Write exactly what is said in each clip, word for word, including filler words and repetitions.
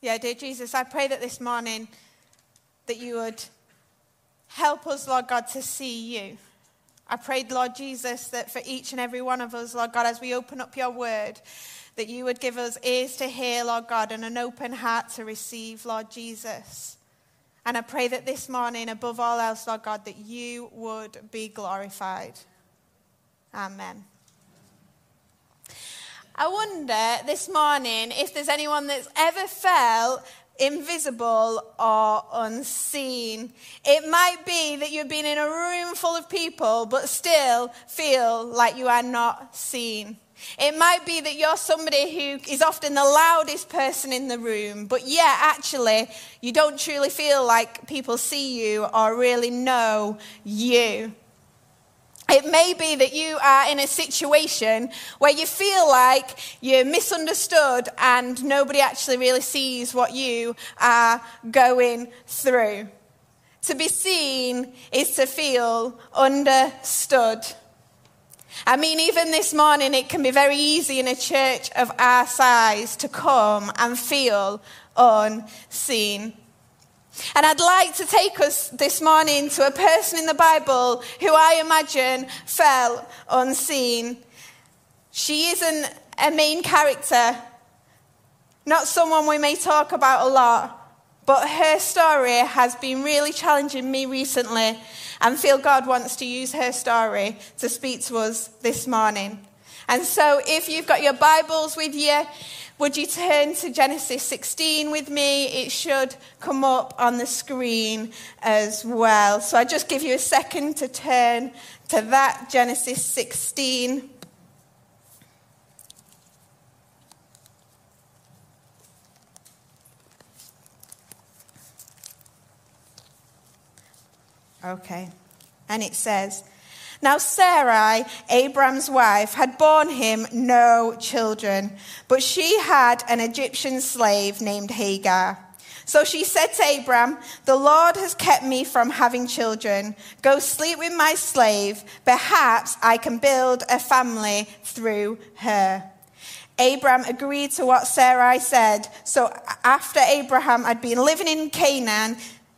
Yeah, dear Jesus, I pray that this morning that you would help us, Lord God, to see you. I prayed, Lord Jesus, that for each and every one of us, Lord God, as we open up your word, that you would give us ears to hear, Lord God, and an open heart to receive, Lord Jesus. And I pray that this morning, above all else, Lord God, that you would be glorified. Amen. I wonder this morning if there's anyone that's ever felt invisible or unseen. It might be that you've been in a room full of people but still feel like you are not seen. It might be that you're somebody who is often the loudest person in the room, but yet actually you don't truly feel like people see you or really know you. It may be that you are in a situation where you feel like you're misunderstood and nobody actually really sees what you are going through. To be seen is to feel understood. I mean, even this morning, it can be very easy in a church of our size to come and feel unseen. And I'd like to take us this morning to a person in the Bible who I imagine felt unseen. She isn't a main character, not someone we may talk about a lot, but her story has been really challenging me recently, and feel God wants to use her story to speak to us this morning. And so if you've got your Bibles with you, would you turn to Genesis sixteen with me? It should come up on the screen as well. So I just give you a second to turn to that, Genesis sixteen. Okay, and it says, "Now Sarai, Abraham's wife, had borne him no children, but she had an Egyptian slave named Hagar. So she said to Abraham, 'The Lord has kept me from having children. Go sleep with my slave. Perhaps I can build a family through her.' Abraham agreed to what Sarai said. So after Abraham had been living in Canaan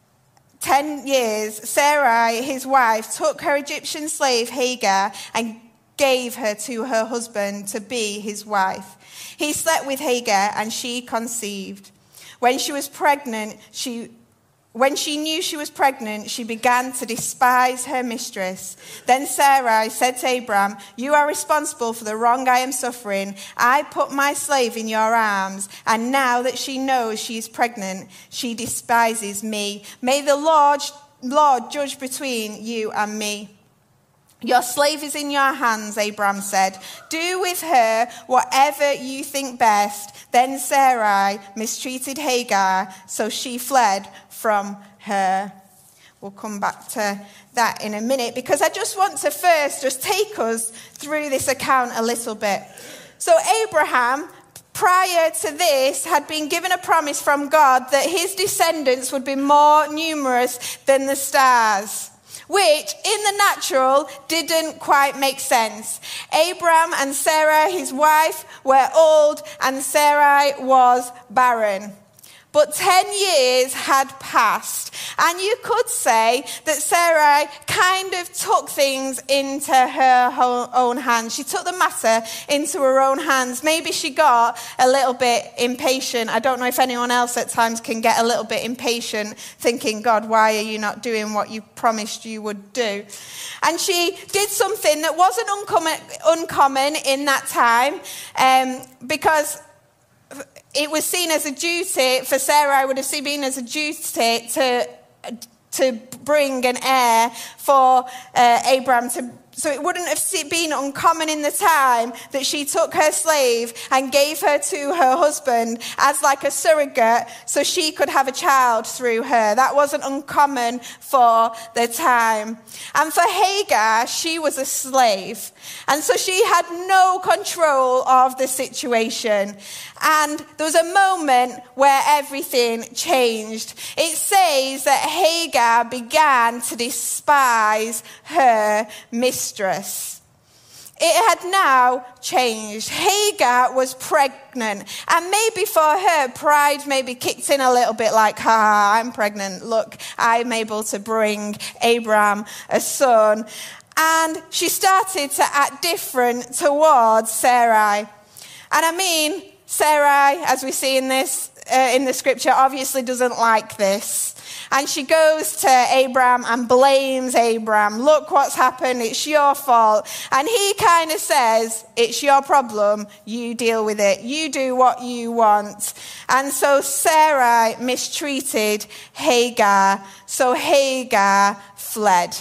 ten years, Sarai, his wife, took her Egyptian slave Hagar and gave her to her husband to be his wife. He slept with Hagar and she conceived. When she was pregnant, she When she knew she was pregnant, she began to despise her mistress. Then Sarai said to Abraham, 'You are responsible for the wrong I am suffering. I put my slave in your arms, and now that she knows she is pregnant, she despises me. May the Lord, Lord judge between you and me.' 'Your slave is in your hands,' Abraham said. 'Do with her whatever you think best.' Then Sarai mistreated Hagar, so she fled from her." We'll come back to that in a minute, because I just want to first just take us through this account a little bit. So Abraham, prior to this, had been given a promise from God that his descendants would be more numerous than the stars, which in the natural didn't quite make sense. Abraham and Sarah, his wife, were old, and Sarai was barren. But ten years had passed, and you could say that Sarai kind of took things into her own hands. She took the matter into her own hands. Maybe she got a little bit impatient. I don't know if anyone else at times can get a little bit impatient, thinking, "God, why are you not doing what you promised you would do?" And she did something that wasn't uncommon, uncommon in that time, um, because it was seen as a duty, for Sarah, I would have seen been as a duty to, to bring an heir for uh, Abraham to. So it wouldn't have been uncommon in the time that she took her slave and gave her to her husband as like a surrogate so she could have a child through her. That wasn't uncommon for the time. And for Hagar, she was a slave. And so she had no control of the situation. And there was a moment where everything changed. It says that Hagar began to despise her mistress. it had now changed. Hagar was pregnant. And maybe for her, pride maybe kicked in a little bit like, ha, I'm pregnant. Look, I'm able to bring Abraham a son. And she started to act different towards Sarai. And I mean, Sarai, as we see in this, uh, in the scripture, obviously doesn't like this. And she goes to Abraham and blames Abraham. Look what's happened. It's your fault. And he kind of says, it's your problem. You deal with it. You do what you want. And so Sarai mistreated Hagar. So Hagar fled.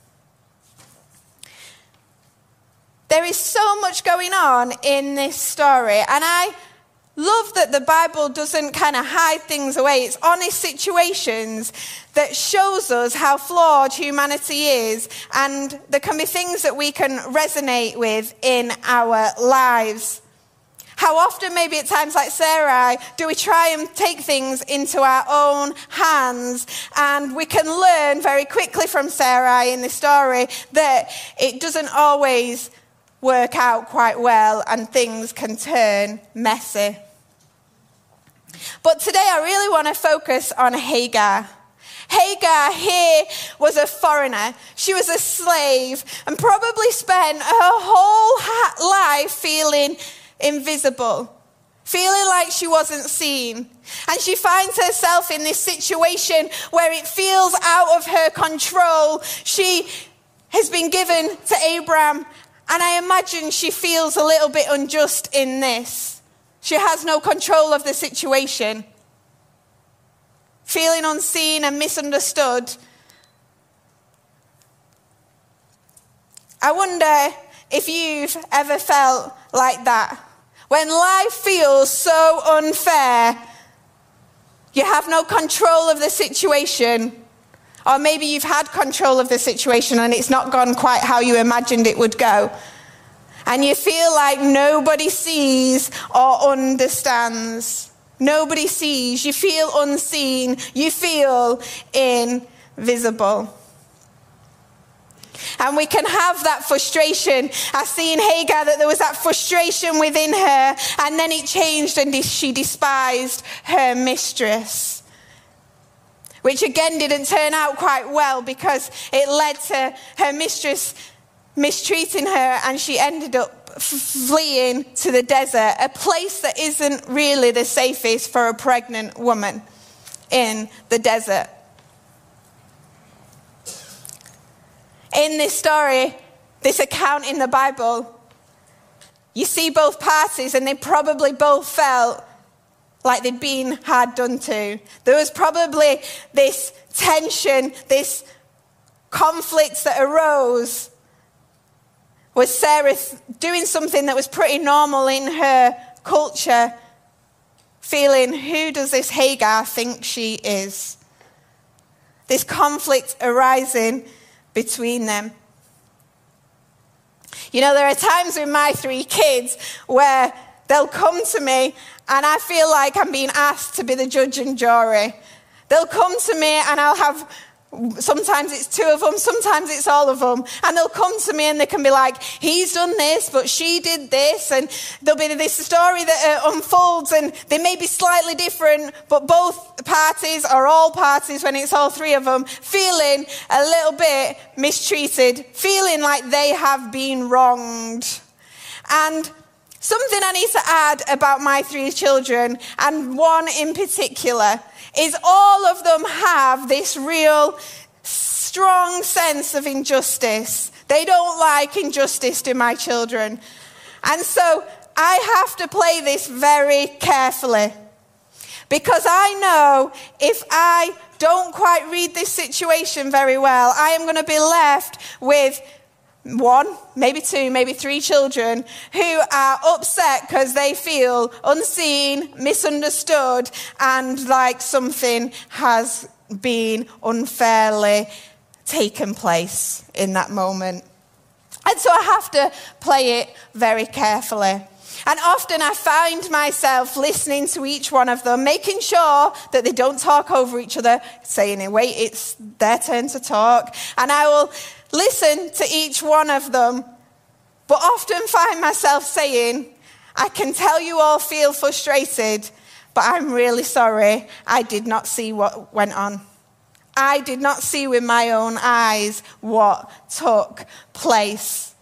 There is so much going on in this story. And I love that the Bible doesn't kind of hide things away. It's honest situations that shows us how flawed humanity is, and there can be things that we can resonate with in our lives. How often, maybe at times like Sarai, do we try and take things into our own hands? And we can learn very quickly from Sarai in this story that it doesn't always work out quite well and things can turn messy. But today I really want to focus on Hagar. Hagar here was a foreigner. She was a slave and probably spent her whole life feeling invisible, feeling like she wasn't seen. And she finds herself in this situation where it feels out of her control. She has been given to Abraham, and I imagine she feels a little bit unjust in this. She has no control of the situation. Feeling unseen and misunderstood. I wonder if you've ever felt like that. When life feels so unfair, you have no control of the situation. Or maybe you've had control of the situation and it's not gone quite how you imagined it would go. And you feel like nobody sees or understands. Nobody sees. You feel unseen. You feel invisible. And we can have that frustration. I see in Hagar that there was that frustration within her, and then it changed and she despised her mistress. Which again didn't turn out quite well, because it led to her mistress mistreating her, and she ended up fleeing to the desert, a place that isn't really the safest for a pregnant woman, in the desert. In this story, this account in the Bible, you see both parties, and they probably both felt like they'd been hard done to. There was probably this tension, this conflict that arose. Was Sarah doing something that was pretty normal in her culture, feeling, who does this Hagar think she is? This conflict arising between them. You know, there are times with my three kids where they'll come to me and I feel like I'm being asked to be the judge and jury. They'll come to me and I'll have, sometimes it's two of them, sometimes it's all of them. And they'll come to me and they can be like, he's done this, but she did this. And there'll be this story that uh, unfolds, and they may be slightly different, but both parties, or all parties when it's all three of them, feeling a little bit mistreated, feeling like they have been wronged. And something I need to add about my three children, and one in particular, is all of them have this real strong sense of injustice. They don't like injustice, do my children. And so I have to play this very carefully, because I know if I don't quite read this situation very well, I am going to be left with one, maybe two, maybe three children who are upset because they feel unseen, misunderstood, and like something has been unfairly taken place in that moment. And so I have to play it very carefully. And often I find myself listening to each one of them, making sure that they don't talk over each other, saying, wait, it's their turn to talk. And I will listen to each one of them but often find myself saying, I can tell you all feel frustrated, but I'm really sorry I did not see what went on. I did not see with my own eyes what took place.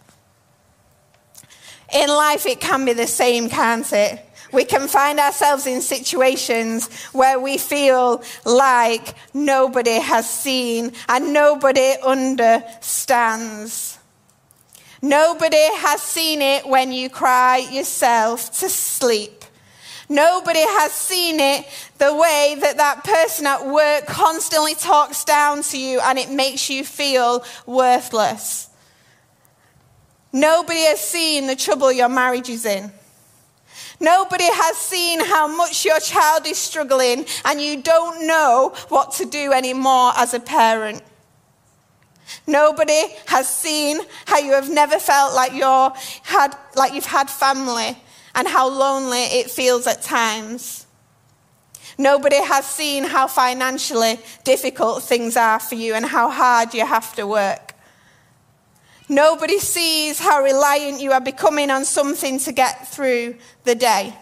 In life, it can be the same, can't it? We can find ourselves in situations where we feel like nobody has seen and nobody understands. Nobody has seen it when you cry yourself to sleep. Nobody has seen it the way that that person at work constantly talks down to you and it makes you feel worthless. Nobody has seen the trouble your marriage is in. Nobody has seen how much your child is struggling and you don't know what to do anymore as a parent. Nobody has seen how you have never felt like you're had like you've had family and how lonely it feels at times. Nobody has seen how financially difficult things are for you and how hard you have to work. Nobody sees how reliant you are becoming on something to get through the day.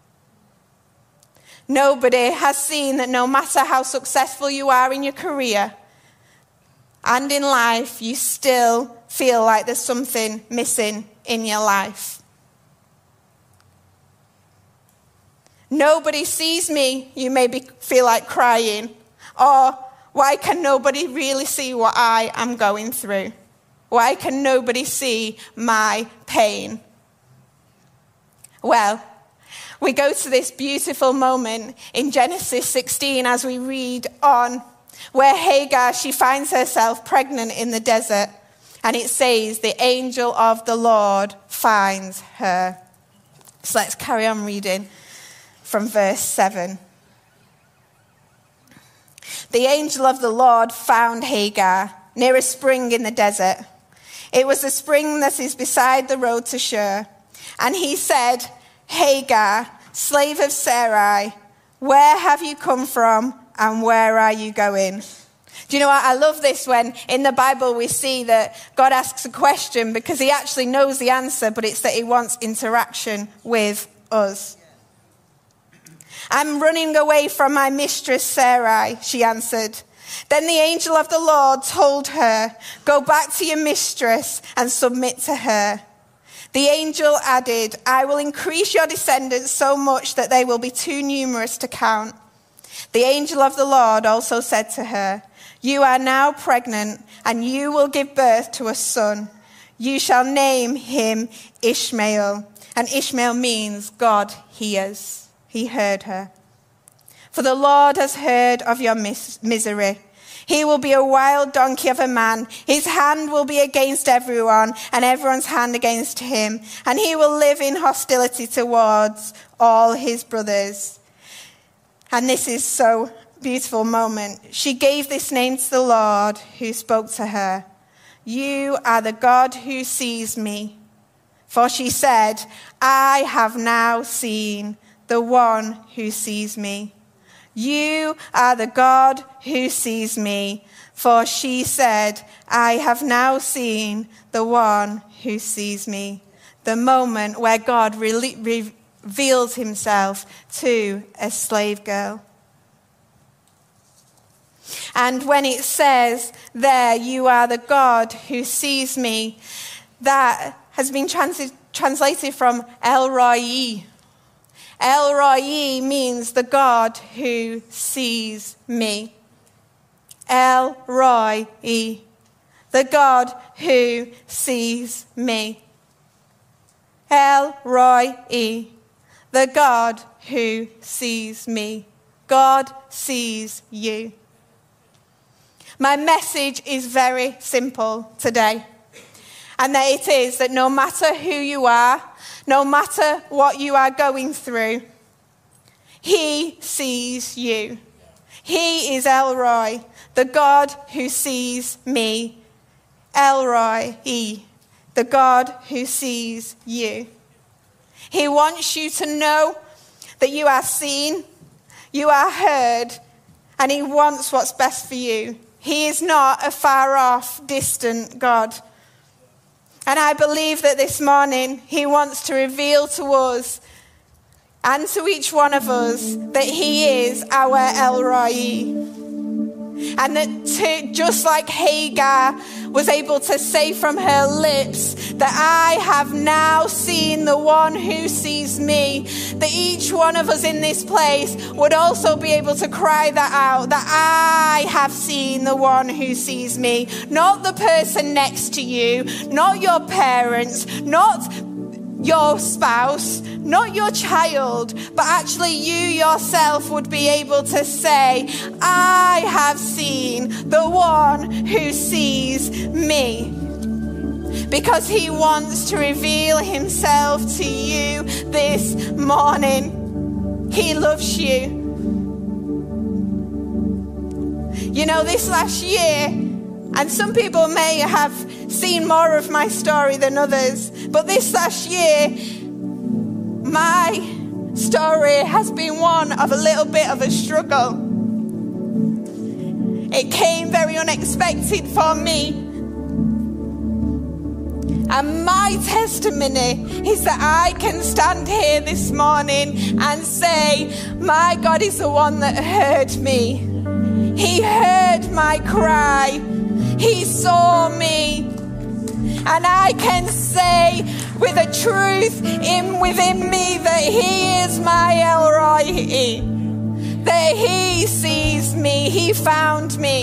Nobody has seen that no matter how successful you are in your career and in life, you still feel like there's something missing in your life. Nobody sees me, you maybe feel like crying. Or, why can nobody really see what I am going through? Why can nobody see my pain? Well, we go to this beautiful moment in Genesis sixteen as we read on, where Hagar, she finds herself pregnant in the desert. And it says, the angel of the Lord finds her. So let's carry on reading from verse seven. The angel of the Lord found Hagar near a spring in the desert. It was the spring that is beside the road to Shur. And he said, Hagar, slave of Sarai, where have you come from and where are you going? Do you know what? I love this when in the Bible we see that God asks a question because he actually knows the answer, but it's that he wants interaction with us. I'm running away from my mistress Sarai, she answered. Then the angel of the Lord told her, go back to your mistress and submit to her. The angel added, I will increase your descendants so much that they will be too numerous to count. The angel of the Lord also said to her, you are now pregnant and you will give birth to a son. You shall name him Ishmael. And Ishmael means God hears. He heard her. For the Lord has heard of your mis- misery. He will be a wild donkey of a man. His hand will be against everyone, and everyone's hand against him. And he will live in hostility towards all his brothers. And this is so beautiful moment. She gave this name to the Lord who spoke to her. You are the God who sees me. For she said, I have now seen the one who sees me. You are the God who sees me. For she said, I have now seen the one who sees me. The moment where God re- reveals himself to a slave girl. And when it says there, you are the God who sees me, that has been trans- translated from El Roi. El Roi means the God who sees me. El Roi, the God who sees me. El Roi, the God who sees me. God sees you. My message is very simple today. And that it is that no matter who you are, no matter what you are going through, he sees you. He is El Roi, the God who sees me. El Roi, the God who sees you. He wants you to know that you are seen, you are heard, and he wants what's best for you. He is not a far off, distant God. And I believe that this morning he wants to reveal to us and to each one of us that he is our El Roi. And that to, just like Hagar was able to say from her lips that I have now seen the one who sees me, that each one of us in this place would also be able to cry that out, that I have seen the one who sees me. Not the person next to you, not your parents, not your spouse, not your child, but actually you yourself would be able to say, I have seen the one who sees me. Because he wants to reveal himself to you this morning. He loves you. You know, this last year, and some people may have seen more of my story than others, but this last year, my story has been one of a little bit of a struggle. It came very unexpected for me. And my testimony is that I can stand here this morning and say, my God is the one that heard me. He heard my cry. He saw me. And I can say with a truth in within me that he is my El Roi, that he sees me, he found me.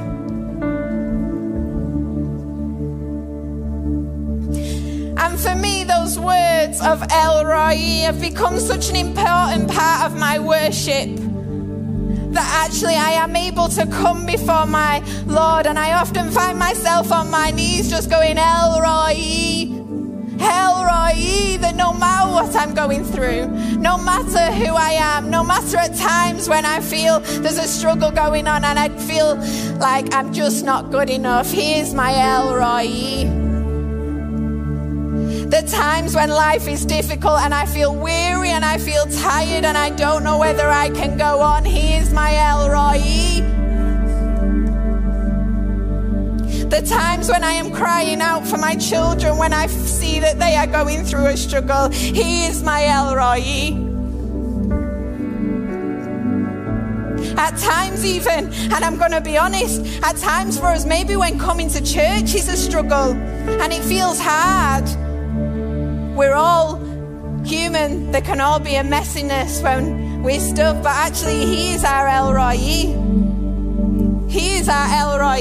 And for me, those words of El Roi have become such an important part of my worship, that actually I am able to come before my Lord, and I often find myself on my knees just going, El Roi, El Roi, that no matter what I'm going through, no matter who I am, no matter at times when I feel there's a struggle going on and I feel like I'm just not good enough, he is my El Roi. The times when life is difficult and I feel weary and I feel tired and I don't know whether I can go on, he is my El Roi. The times when I am crying out for my children, when I see that they are going through a struggle, he is my El Roi. At times even, and I'm going to be honest, at times for us, maybe when coming to church is a struggle and it feels hard. We're all human. There can all be a messiness when we're stuck, but actually he is our El Roi. He is our El Roi.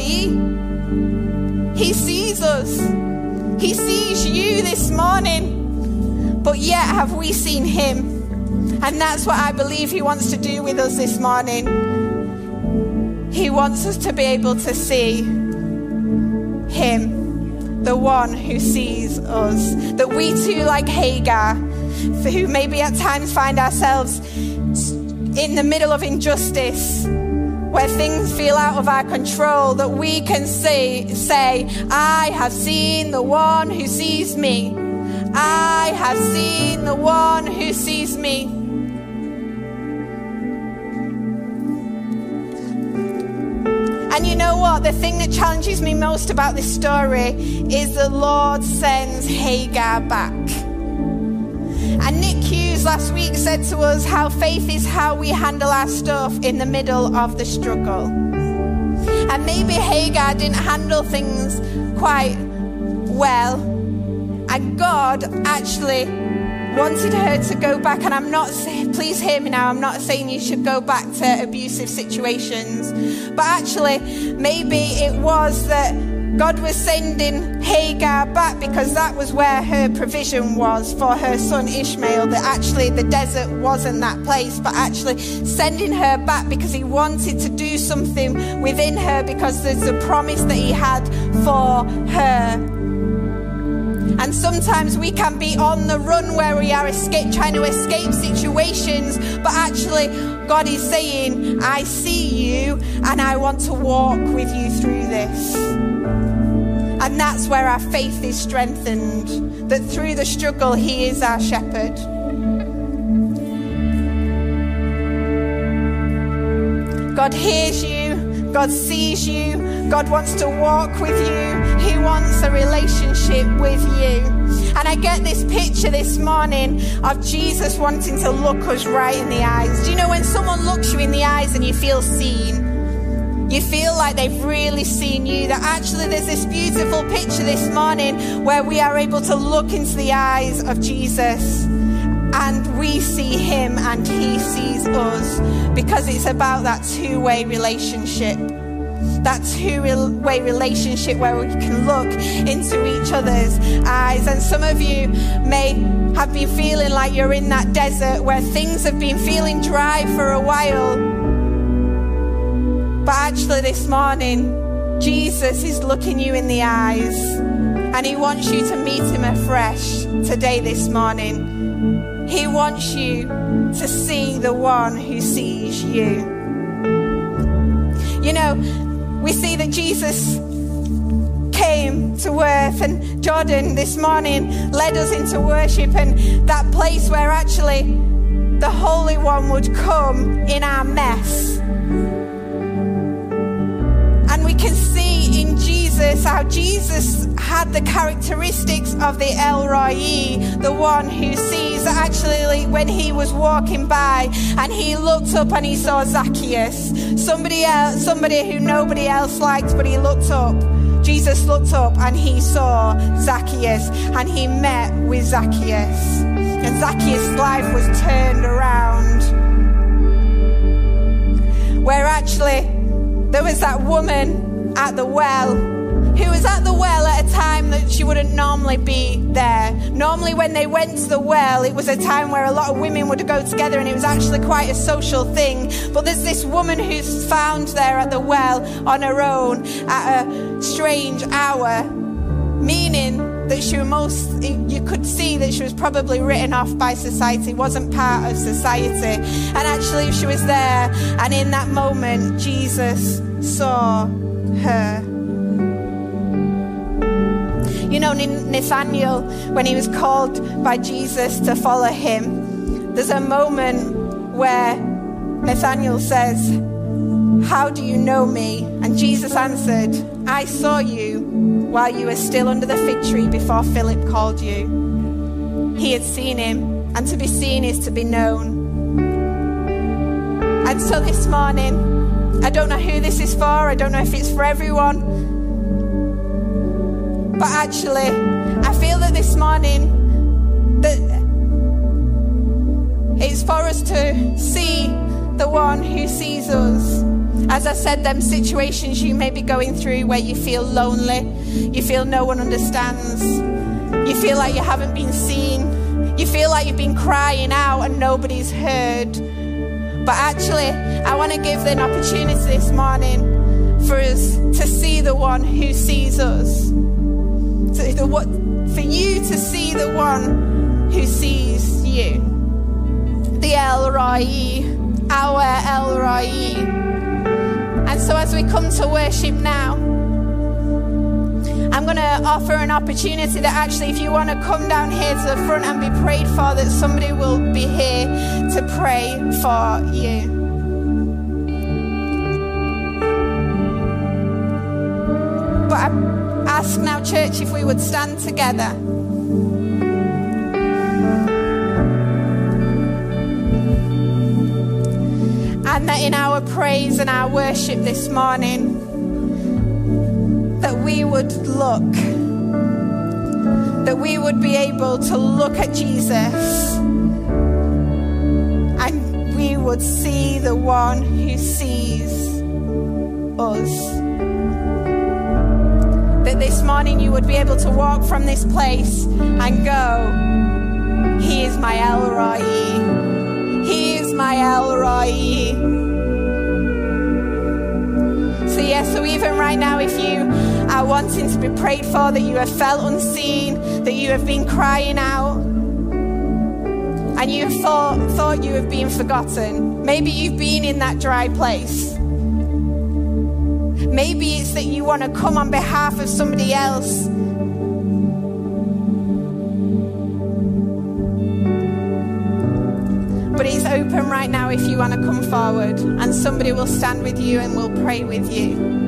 He sees us. He sees you this morning, but yet have we seen him? And that's what I believe he wants to do with us this morning. He wants us to be able to see him, the one who sees us. That we too, like Hagar, who maybe at times find ourselves in the middle of injustice, where things feel out of our control, that we can say, say, I have seen the one who sees me. I have seen the one who sees me. And you know what? The thing that challenges me most about this story is the Lord sends Hagar back. And Nick Hughes last week said to us how faith is how we handle our stuff in the middle of the struggle. And maybe Hagar didn't handle things quite well. And God actually wanted her to go back. And I'm not, please hear me now, I'm not saying you should go back to abusive situations. But actually, maybe it was that God was sending Hagar back because that was where her provision was for her son Ishmael. That actually the desert wasn't that place, but actually sending her back because he wanted to do something within her, because there's a promise that he had for her. And sometimes we can be on the run where we are escape, trying to escape situations, but actually God is saying, I see you and I want to walk with you through this. And that's where our faith is strengthened, that through the struggle he is our shepherd. God hears you God sees you. God wants to walk with you. He wants a relationship with you. And I get this picture this morning of Jesus wanting to look us right in the eyes. Do you know when someone looks you in the eyes and you feel seen? You feel like they've really seen you. That actually there's this beautiful picture this morning where we are able to look into the eyes of Jesus and we see him and he sees us, because it's about that two-way relationship. That two-way relationship where we can look into each other's eyes. And some of you may have been feeling like you're in that desert where things have been feeling dry for a while. But actually this morning, Jesus is looking you in the eyes and he wants you to meet him afresh today, this morning. He wants you to see the one who sees you. You know, we see that Jesus came to earth, and Jordan this morning led us into worship, and that place where actually the Holy One would come in our mess. And we can see in Jesus how Jesus had the characteristics of the El Roi, the one who sees. That actually when he was walking by and he looked up and he saw Zacchaeus, somebody else, somebody who nobody else liked, but he looked up. Jesus looked up and he saw Zacchaeus and he met with Zacchaeus. And Zacchaeus' life was turned around. Where actually there was that woman at the well who was at the well at a time that she wouldn't normally be there. Normally when they went to the well, it was a time where a lot of women would go together and it was actually quite a social thing. But there's this woman who's found there at the well on her own at a strange hour, meaning that she was most, you could see that she was probably written off by society, wasn't part of society. And actually she was there, and in that moment, Jesus saw her. You know, Nathanael, when he was called by Jesus to follow him, there's a moment where Nathanael says, "How do you know me?" And Jesus answered, "I saw you while you were still under the fig tree before Philip called you." He had seen him, and to be seen is to be known. And so this morning, I don't know who this is for, I don't know if it's for everyone, but actually, I feel that this morning, that it's for us to see the one who sees us. As I said, them situations you may be going through where you feel lonely, you feel no one understands, you feel like you haven't been seen, you feel like you've been crying out and nobody's heard. But actually, I want to give an opportunity this morning for us to see the one who sees us. To the, what, for you to see the one who sees you. The El Roi, our El Roi. And so as we come to worship now, I'm going to offer an opportunity that actually if you want to come down here to the front and be prayed for, that somebody will be here to pray for you. But I ask now, church, if we would stand together. And that in our praise and our worship this morning, that we would look, that we would be able to look at Jesus and we would see the one who sees us. That this morning you would be able to walk from this place and go, he is my El Roi. He is my El Roi. So yes, so even right now, if you are wanting to be prayed for, that you have felt unseen, that you have been crying out, and you have thought, thought you have been forgotten, maybe you've been in that dry place. Maybe it's that you want to come on behalf of somebody else. But it's open right now if you want to come forward, and somebody will stand with you and will pray with you.